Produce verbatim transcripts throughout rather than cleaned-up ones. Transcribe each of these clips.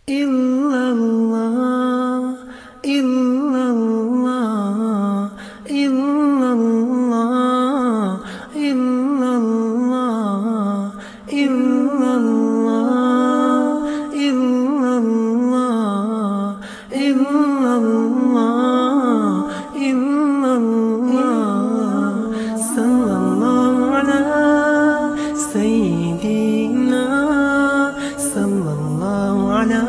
illallah, illallah, illallah, illallah, illallah, illallah, illallah, illallah. Sallallahu ala Sayyidina, sallallahu ala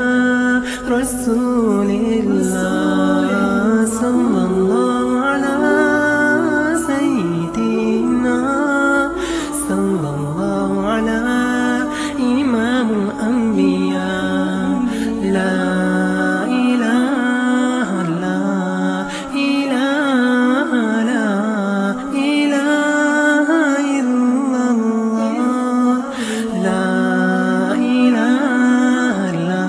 Rasulillah, sallallahu ala Sayyidina, sallallahu ala Imamul Anbiya. La ilaha, la ilaha, la ilaha illallah, la ilaha, la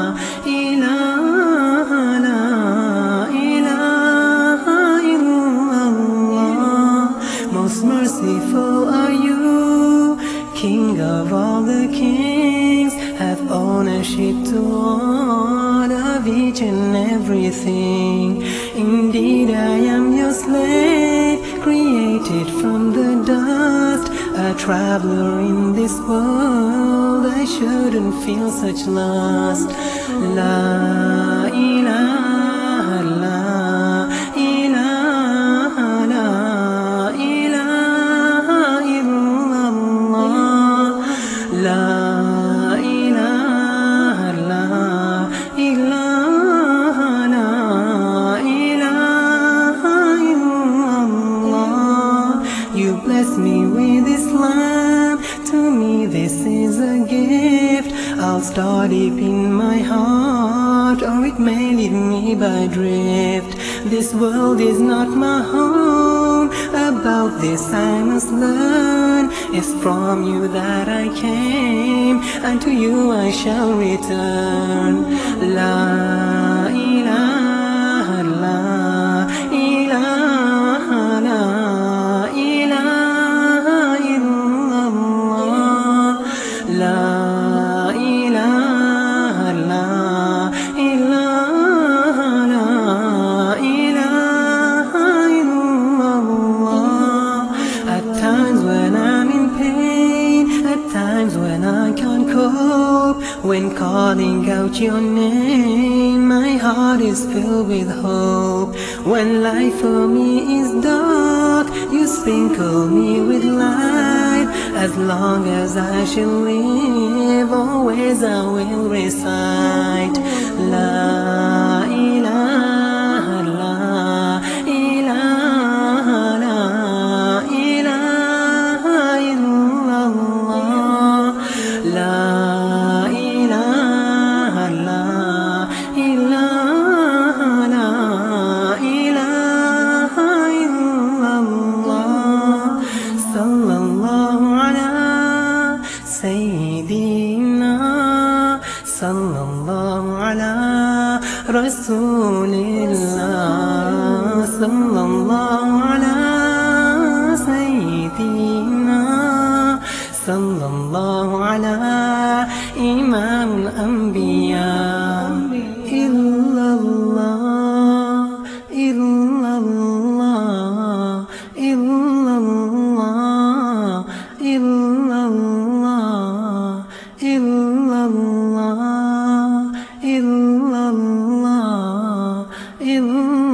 ilaha, la ilaha illallah. Most merciful are you, King of all the kings, have ownership to all of each and everything. Indeed, I am your slave, created from the dust, a traveler in this world. I shouldn't feel such lust. La ilaha, la ilaha, la ilaha illallah, la ilaha, la ilaha, la ilaha illallah. You bless me with Islam, to me this is a gift. I'll start deep in my heart, or it may lead me by drift. This world is not my home, about this I must learn. It's from you that I came, and to you I shall return. La ilaha, la ilaha, la ilaha illallah, la ilaha, la ilaha, la ilaha illallah. At times when I'm in pain, at times when I can't cope, when calling out your name, my heart is filled with hope. When life for me is dark, you sprinkle me with light. As long as I shall live, always I will recite La ilaha, la ilaha, la ilaha illallah, la ilaha, la ilaha, la ilaha illallah. Sallallahu ala Sayyidina, sallallahu ala Rasulillah, sallallahu ala Sayyidina, sallallahu ala Imamul Anbiya. Illallah, illallah, illallah, illallah, illallah, illallah, illallah.